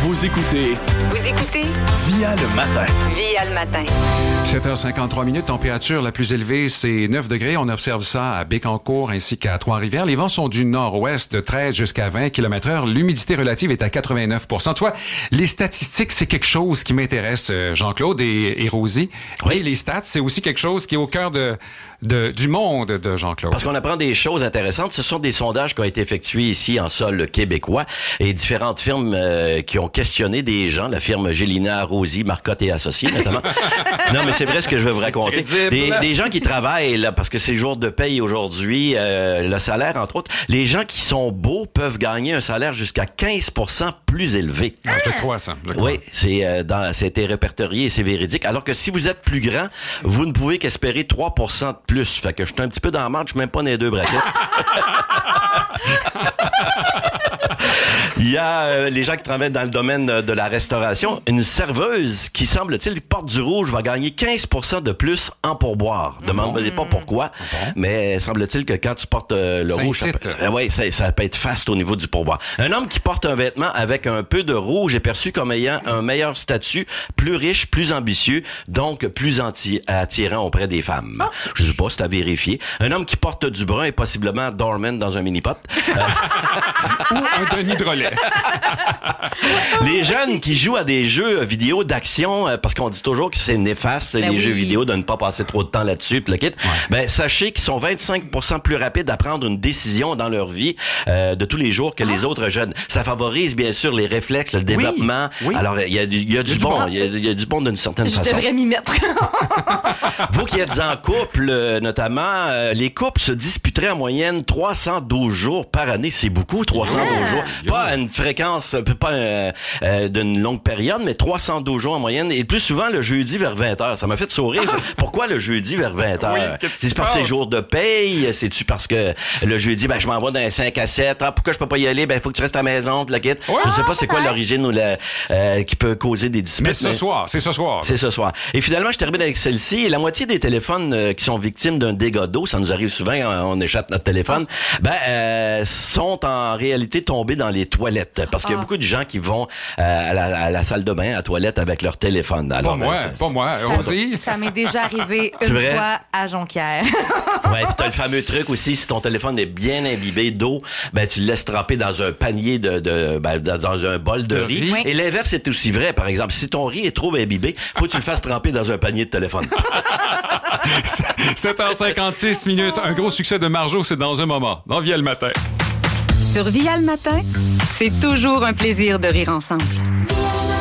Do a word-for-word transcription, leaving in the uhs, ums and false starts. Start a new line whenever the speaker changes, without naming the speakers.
Vous écoutez
Vous écoutez
Via le matin.
Via le matin.
sept heures cinquante-trois minutes, température la plus élevée, c'est neuf degrés. On observe ça à Bécancour ainsi qu'à Trois-Rivières. Les vents sont du nord-ouest de treize jusqu'à vingt kilomètres heure. L'humidité relative est à quatre-vingt-neuf pour cent. Tu vois, les statistiques, c'est quelque chose qui m'intéresse, Jean-Claude et, et Rosie. Oui, et les stats, c'est aussi quelque chose qui est au cœur de, de, du monde de Jean-Claude.
Parce qu'on apprend des choses intéressantes. Ce sont des sondages qui ont été effectués ici en sol québécois et différentes firmes euh, qui ont questionné des gens, la firme Gélina, Rosie, Marcotte et Associés notamment. Non, mais c'est vrai ce que je veux vous raconter. Des, des gens qui travaillent, là, parce que c'est jour de paye aujourd'hui, euh, le salaire, entre autres, les gens qui sont beaux peuvent gagner un salaire jusqu'à quinze pour cent plus élevé.
Ah, je te crois, ça. Je crois.
Oui, c'est euh, dans, c'était répertorié et c'est véridique. Alors que si vous êtes plus grand, vous ne pouvez qu'espérer trois pour cent de plus. Fait que je suis un petit peu dans la marge, je suis même pas dans les deux braquettes. Il y a euh, les gens qui travaillent dans le domaine de la restauration. Une serveuse qui, semble-t-il, porte du rouge va gagner quinze pour cent de plus en pourboire. Demandez pas pourquoi, mais semble-t-il que quand tu portes euh, le
ça
rouge, ça peut, euh, ouais, ça, ça peut être faste au niveau du pourboire. Un homme qui porte un vêtement avec un peu de rouge est perçu comme ayant un meilleur statut, plus riche, plus ambitieux, donc plus anti- attirant auprès des femmes. Oh. Je sais pas, c'est à vérifier. Un homme qui porte du brun est possiblement dormant dans un mini-pot.
Ou un Denis Drolet.
Les jeunes qui jouent à des jeux vidéo d'action, parce qu'on dit toujours que c'est néfaste, ben les oui. jeux vidéo, de ne pas passer trop de temps là-dessus, pis le kit. Ouais. Ben, sachez qu'ils sont vingt-cinq pour cent plus rapides à prendre une décision dans leur vie euh, de tous les jours que ah. les autres jeunes. Ça favorise bien sûr les réflexes, le développement. Oui. Oui. Alors, il y a du, y a du, du bon, il y, y a du bon d'une certaine
Je
façon.
Je devrais m'y mettre.
Vous qui êtes en couple, euh, notamment, euh, les couples se disputeraient en moyenne trois cent douze jours par année. C'est beaucoup, trois cent douze ah. jours. Pas à une fréquence, pas euh, euh, d'une longue période, mais trois cent douze jours en moyenne. Et le plus souvent, le jeudi vers vingt heures. Ça m'a fait sourire. Pourquoi le jeudi vers vingt heures? Oui, c'est parce que c'est jour de paye? C'est-tu parce que le jeudi, ben, je m'en vais dans cinq à sept? Ah, pourquoi je peux pas y aller? Ben, il faut que tu restes à la maison, la quitte. Ouais, je sais pas c'est quoi l'origine ou la, euh, qui peut causer des disputes.
Mais ce mais... soir, c'est ce soir.
C'est ce soir. Et finalement, je termine avec celle-ci. La moitié des téléphones euh, qui sont victimes d'un dégât d'eau, ça nous arrive souvent, on échappe notre téléphone, ben, euh, sont en réalité tombés dans les toilettes. Parce qu'il y a beaucoup de gens qui vont euh, à, la, à la salle de bain, à la toilette avec leur téléphone. Alors,
pas moi,
ben,
pas moi.
Ça,
on dit.
Ça m'est déjà arrivé une
vrai?
fois à Jonquière.
Ouais, puis t'as le fameux truc aussi, si ton téléphone est bien imbibé d'eau, ben tu le laisses tremper dans un panier de, de ben, dans un bol de, de riz. riz. Oui. Et l'inverse est aussi vrai, par exemple. Si ton riz est trop imbibé, faut que tu le fasses tremper dans un panier de téléphone.
sept heures cinquante-six minutes. Un gros succès de Marjo, c'est dans un moment. Dans Via le matin.
Sur Via le matin, c'est toujours un plaisir de rire ensemble.